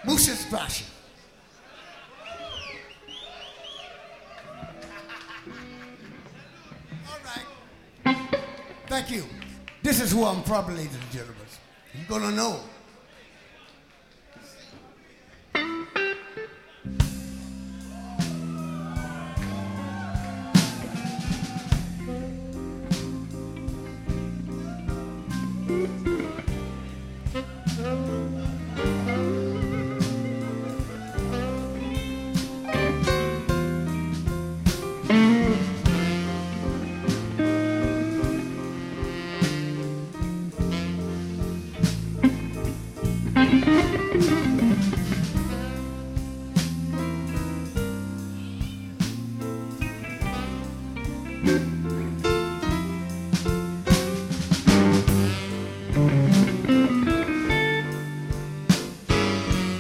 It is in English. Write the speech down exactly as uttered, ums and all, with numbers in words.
Musha's passion. All right. Thank you. This is who I'm from, ladies and gentlemen. You're gonna know.